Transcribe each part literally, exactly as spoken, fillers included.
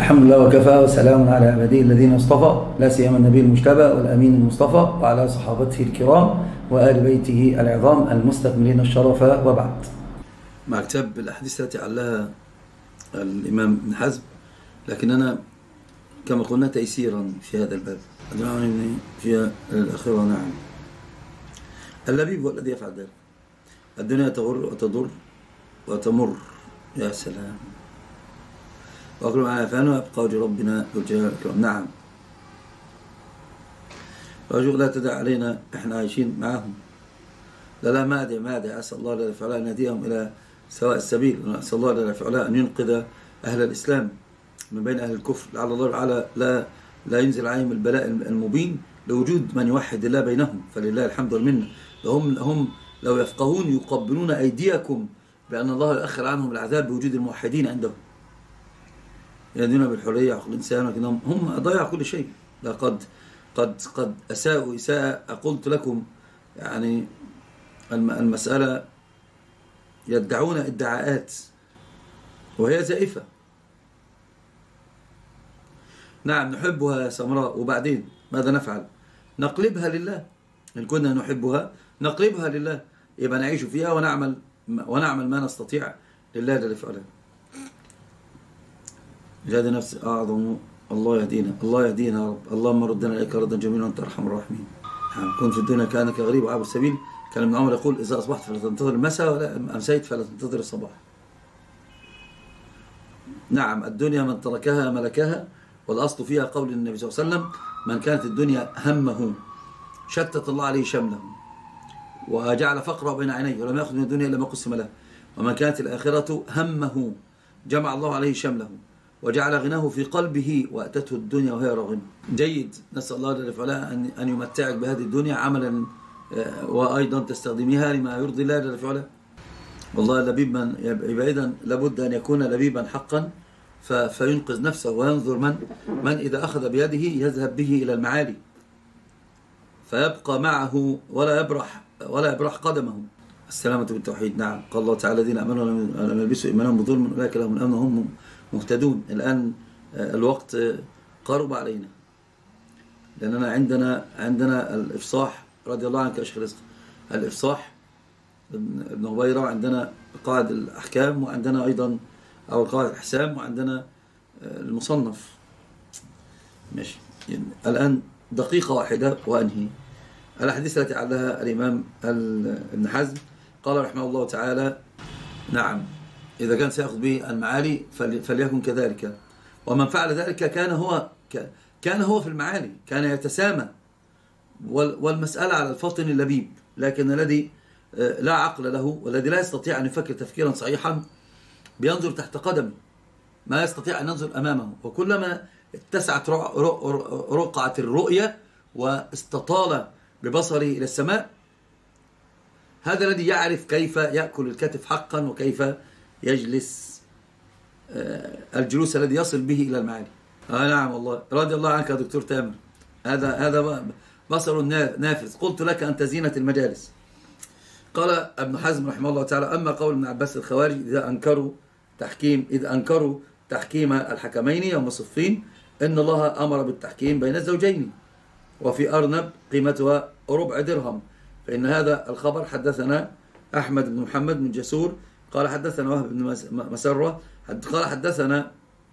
الحمد لله وكفى وسلام على عباده الذين اصطفى، لا سيما النبي المجتبى والأمين المصطفى وعلى صحابته الكرام وآل بيته العظام المستكملين الشرف، وبعد. مع كتاب الأحاديث التي علها الإمام ابن حزم، لكننا كما قلنا تيسيرا في هذا الباب في الأخيرة. نعم، اللبيب هو الذي يفعل ذلك. الدنيا تغر وتضر وتمر، يا سلام، وأكل معنا فانو يبقى وجه ربنا والجلال والإكرام. نعم، رجل لا تدع علينا احنا عايشين معهم. لا لا ما أدعي ما أدعي أسأل الله لا يفعلها أن يهديهم إلى سواء السبيل. أسأل الله لا يفعلها أن ينقذ أهل الإسلام من بين أهل الكفر، لعل الله تعالى لا لا ينزل عليهم البلاء المبين لوجود من يوحد الله بينهم، فلله الحمد والمنة. هم هم لو يفقهون يقبلون أيديكم بأن الله يؤخر عنهم العذاب بوجود الموحدين عندهم، يدينون بالحرية وحقوق الإنسان، لكنهم هم ضيعوا كل شيء. لقد قد قد أساءوا إساءة. قلت لكم يعني المسألة يدعون ادعاءات وهي زائفة. نعم نحبها سمراء، وبعدين ماذا نفعل؟ نقلبها لله. إن كنا نحبها نقلبها لله، يبقى نعيش فيها ونعمل ونعمل ما نستطيع لله جل في علاه. جهاد نفس أعظم. الله يهدينا، الله يهدينا يا رب. اللهم ردنا إليك ردا جميلا وأنت أرحم الراحمين. كن في الدنيا كأنك غريب وعابر السبيل. كان ابن عمر يقول: إذا أصبحت فلا تنتظر المساء ولا أمسيت فلا تنتظر الصباح. نعم، الدنيا من تركها ملكها، والأصل فيها قول النبي صلى الله عليه وسلم: من كانت الدنيا همه شتت الله عليه شمله وجعل فقره بين عينيه ولم يأخذ من الدنيا إلا ما قسم له، ومن كانت الآخرة همه جمع الله عليه شمله وجعل غناه في قلبه وأتته الدنيا وهي راغمة. جيد، نسأل الله جل وعلا أن أن يمتعك بهذه الدنيا عملا وأيضا تستخدميها لما يرضي الله جل وعلا. والله اللبيب من يبقى إذن لابد أن يكون لبيبا حقا فينقذ نفسه وينظر من من إذا أخذ بيده يذهب به إلى المعالي فيبقى معه ولا يبرح ولا يبرح قدمه. السلامة بالتوحيد. نعم، قال الله تعالى: الذين آمنوا ولم يلبسوا إيمانهم بظلم أولئك لهم الأمن وهم مهتدون. الآن الوقت قرب علينا، لأننا عندنا عندنا الإفصاح رضي الله عنك يا شيخ رزق. الإفصاح ابن هبيرة، وعندنا قواعد الأحكام، وعندنا أيضا أو قواعد الأحسام، وعندنا المصنف. ماشي، الآن دقيقة واحدة وأنهي. الأحاديث التي علها الإمام ابن حزم قال رحمه الله تعالى: نعم، إذا كان سيأخذ به المعالي فليكن كذلك، ومن فعل ذلك كان هو كان هو في المعالي، كان يتسامى. والمسألة على الفطن اللبيب، لكن الذي لا عقل له والذي لا يستطيع أن يفكر تفكيرا صحيحا بينظر تحت قدمه، ما يستطيع أن ينظر أمامه. وكلما اتسعت رقعة الرؤية واستطال ببصره إلى السماء، هذا الذي يعرف كيف يأكل الكتف حقا وكيف يجلس الجلوس الذي يصل به إلى المعالي. آه نعم والله، رضي الله عنك يا دكتور تامر. هذا هذا بصر نافذ. قلت لك أنت زينة المجالس. قال ابن حزم رحمه الله تعالى: أما قول ابن عباس الخوارج إذا أنكروا تحكيم إذا أنكروا تحكيم الحكمين يوم صفين إن الله أمر بالتحكيم بين الزوجين، وفي أرنب قيمتها ربع درهم، فإن هذا الخبر حدثنا أحمد بن محمد بن جسور قال حدثنا وهب بن مسرة قال حدثنا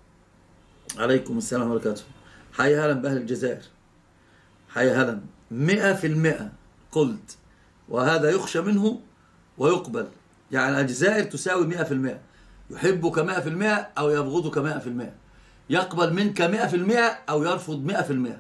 عليكم السلام وبركاته حي هلا بأهل الجزائر، حي هلا مئة في المئة. قلت وهذا يخشى منه ويقبل، يعني الجزائر تساوي مئة في المئة، يحبك مئة في المئة أو يبغضك مئة في المئة، يقبل منك مئة في المئة أو يرفض مئة في المئة.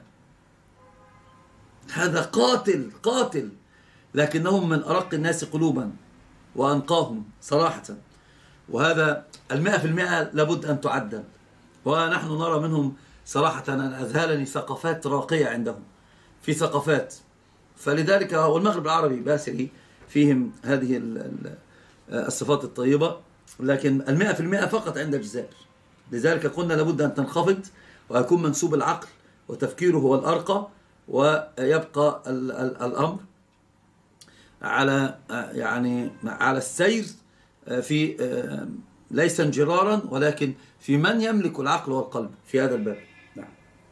هذا قاتل قاتل، لكنهم من أرق الناس قلوبا وأنقاهم صراحة. وهذا المئة في المئة لابد أن تعدل، ونحن نرى منهم صراحة أن أذهلني ثقافات راقية عندهم في ثقافات. فلذلك والمغرب العربي باسري فيهم هذه الصفات الطيبة، لكن المئة في المئة فقط عند الجزائر. لذلك قلنا لابد أن تنخفض ويكون منسوب العقل وتفكيره هو الأرقى، ويبقى الأمر على يعني على السير في ليس انجرارا ولكن في من يملك العقل والقلب في هذا الباب. نعم.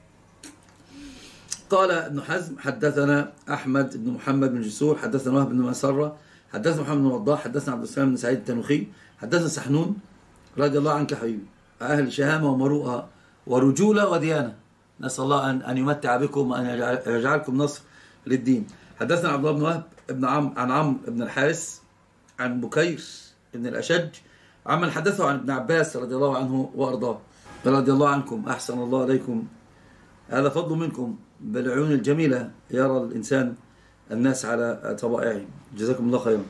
قال ابن حزم حدثنا أحمد بن محمد بن جسور حدثنا وهب بن مسرة حدثنا محمد بن وضاح حدثنا عبد السلام بن سعيد التنوخي حدثنا سحنون رضي الله عنك حبيبي أهل شهامة ومروءة ورجولة وديانة، نسأل الله أن أن يمتع بكم وأن يجعلكم نصر للدين. حدثنا عبد الله بن وهب ابن عم عن عمرو بن الحارث عن بكير بن الأشج عمن حدثه عن ابن عباس رضي الله عنه وأرضاه رضي الله عنكم. أحسن الله عليكم، هذا فضل منكم، بالعيون الجميلة يرى الإنسان الناس على طبائعهم، جزاكم الله خيرا.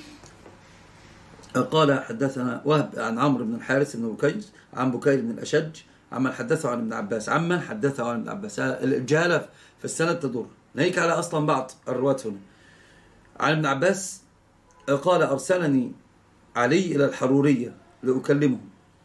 قال حدثنا وهب عن عمرو بن الحارث بن بكير عن بكير بن الأشج عمن حدثه عن ابن عباس عمن حدثه عن ابن عباس. الجهالة في السند تدور، ناهيك على أصلا بعض الرواة هنا. عن ابن عباس قال أرسلني علي إلى الحرورية لأكلمهم،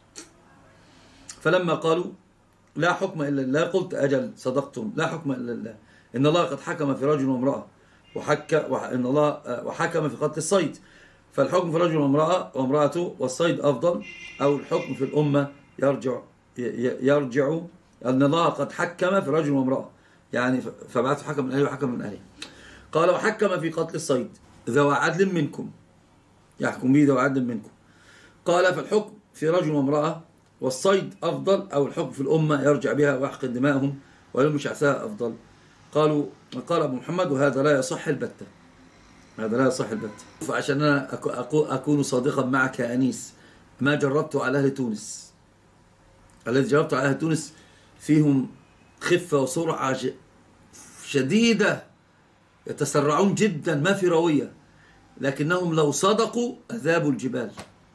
فلما قالوا لا حكم إلا الله قلت أجل صدقتم، لا حكم إلا الله، إن الله قد حكم في رجل وامرأة وحك إن الله وحكم في قتل الصيد، فالحكم في رجل وامرأة وامرأته والصيد أفضل، أو الحكم في الأمة يرجع يرجع أن الله قد حكم في رجل وامرأة، يعني فبعثوا حكم من أهله وحكم من أهله. قال وحكم في قتل الصيد ذو عدل منكم، يحكم به ذو عدل منكم. قال فالحكم في رجل وامرأة والصيد أفضل، أو الحكم في الأمة يرجع بها ويحقن دماءهم ويلم شعثها أفضل. قالوا قال أبو محمد وهذا لا يصح البتة، هذا لا يصح البتة. فعشان أنا أكون صادقا معك يا أنيس، ما جربته على أهل تونس، الذي جربته على أهل تونس فيهم خفة وسرعة شديدة، يتسرعون جدا ما في روية، لكنهم لو صدقوا أذابوا الجبال،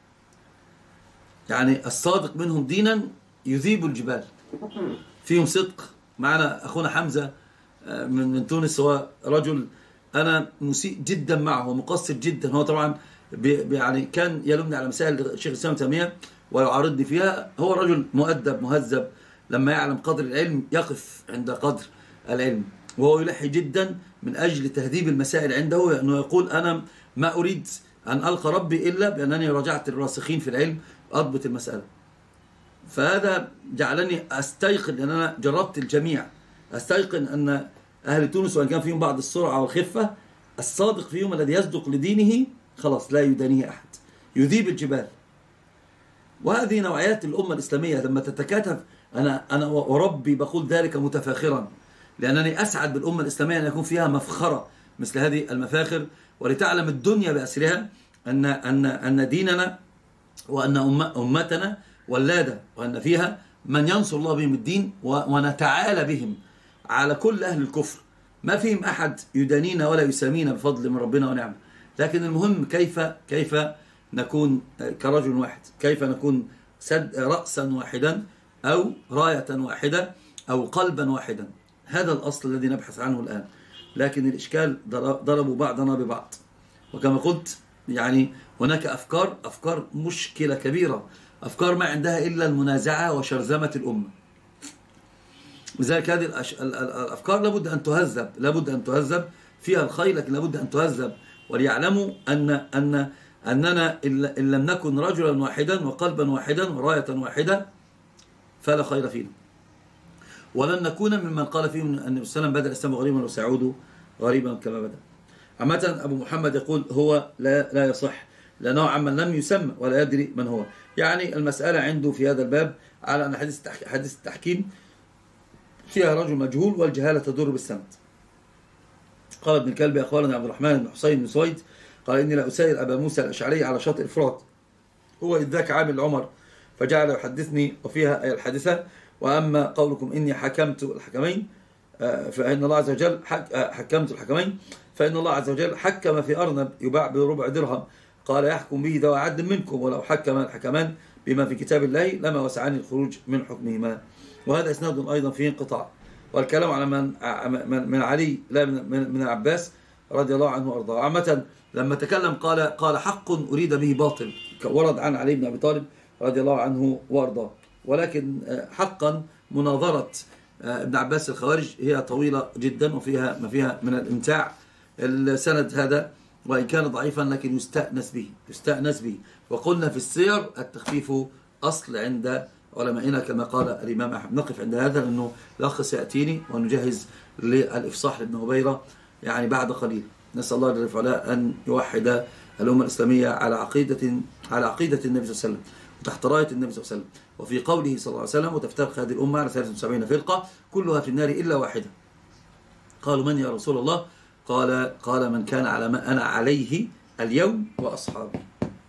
يعني الصادق منهم دينا يذيب الجبال، فيهم صدق. معنا أخونا حمزة من من تونس، هو رجل أنا مسيء جدا معه ومقصر جدا، هو طبعا يعني كان يلومني على مسائل الشيخ الإسلام تيمية ويعارضني فيها. هو رجل مؤدب مهذب، لما يعلم قدر العلم يقف عند قدر العلم، وهو يلحي جدا من أجل تهذيب المسائل عنده، أنه يقول أنا ما أريد أن ألقى ربي إلا بأنني رجعت الراسخين في العلم أضبط المسألة. فهذا جعلني أستيقن، لأن أنا جربت الجميع، أستيقن أن أهل تونس وإن كان فيهم بعض السرعة والخفة، الصادق فيهم الذي يصدق لدينه خلاص لا يدانيه أحد، يذيب الجبال. وهذه نوعيات الأمة الإسلامية لما تتكاتف. أنا أنا وربي بقول ذلك متفاخرا، لأنني أسعد بالأمة الإسلامية أن يكون فيها مفخرة مثل هذه المفاخر، ولتعلم الدنيا بأسرها أن أن أن ديننا وأن أمتنا ولادة، وأن فيها من ينصر الله بهم الدين، ونتعالى بهم على كل أهل الكفر، ما فيهم أحد يدانينا ولا يسامينا بفضل من ربنا ونعمه. لكن المهم كيف كيف نكون كرجل واحد، كيف نكون سد رأسا واحدا أو راية واحدة أو قلبا واحدا. هذا الأصل الذي نبحث عنه الآن. لكن الإشكال ضربوا بعضنا ببعض، وكما قلت يعني هناك أفكار أفكار مشكلة كبيرة، أفكار ما عندها إلا المنازعة وشرذمة الأمة. لذلك هذه الأفكار لابد أن تهذب، لابد أن تهذب فيها الخير، لكن لابد أن تهذب، وليعلموا أن أن أننا إن لم نكن رجلا واحدا وقلبا واحدا وراية واحدة فلا خير فينا، ولن نكون ممن قال فيهم أن النبي صلى الله عليه وسلم بدأ الإسلام غريبا وسيعود غريبا كما بدأ. عامة أبو محمد يقول هو لا لا يصح، لأنه عمن لم يسمى ولا يدري من هو. يعني المسألة عنده في هذا الباب على أن حديث حديث التحكيم فيها رجل مجهول، والجهالة تدور بالسند. قال ابن الكلبي أخبرني عبد الرحمن بن حسين بن سويد قال إني لا أسائل أبا موسى الأشعري على شاطئ الفرات، هو إذ ذاك عامل عمر، فجعل يحدثني وفيها أي الحادثة. وأما قولكم إني حكمت الحكمين فإن الله عز وجل حكمت الحكمين فإن الله عز وجل حكم في أرنب يباع بربع درهم، قال يحكم به ذو عدل منكم، ولو حكم الحكمان بما في كتاب الله لما وسعني الخروج من حكمهما. وهذا إسناد أيضا فيه انقطاع، والكلام على من من علي لا من من العباس رضي الله عنه وارضاه. عامة لما تكلم قال قال حق أريد به باطل، ورد عن علي بن أبي طالب رضي الله عنه وارضاه. ولكن حقا مناظرة ابن عباس الخوارج هي طويلة جدا وفيها ما فيها من الامتاع. السند هذا وإن كان ضعيفا لكن يستأنس به يستأنس به وقلنا في السير التخفيف أصل عند علمائنا كما قال الإمام أحمد. نقف عند هذا لأنه الأخ سيأتيني ونجهز للإفصاح لابن هبيرة يعني بعد قليل. نسأل الله جل وعلا أن يوحد الأمة الإسلامية على عقيدة على عقيدة النبي صلى الله عليه وسلم وتحت راية النبي صلى الله عليه وسلم، وفي قوله صلى الله عليه وسلم وتفترق هذه الأمة على ثلاثة وسبعين فرقة كلها في النار إلا واحدة. قالوا من يا رسول الله؟ قال قال من كان على ما أنا عليه اليوم وأصحابي.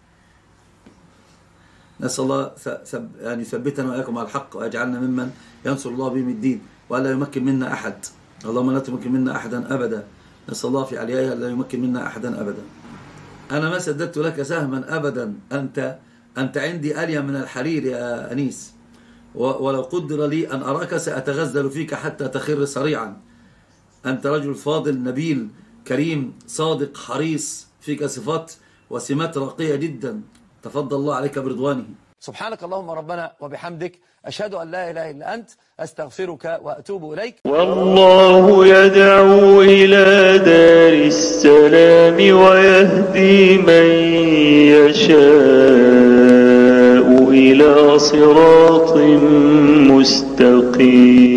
نسأل الله أن يثبتنا وإياكم على الحق ويجعلنا ممن ينصر الله بهم الدين وألا يمكن منا أحد. اللهم لا تمكن منا أحدا أبدا. نسأل الله في عليائها لا يمكن منا أحدا أبدا. أنا ما سددت لك سهما أبدا، أنت أنت عندي أليا من الحرير يا أنيس، ولو قدر لي أن أراك سأتغزل فيك حتى تخر صريعا. أنت رجل فاضل نبيل كريم صادق حريص، فيك صفات وسمات راقية جدا، تفضل الله عليك برضوانه. سبحانك اللهم ربنا وبحمدك، أشهد أن لا إله إلا أنت، أستغفرك وأتوب إليك. والله يدعو إلى دار السلام ويهدي من يشاء إلى صراط مستقيم.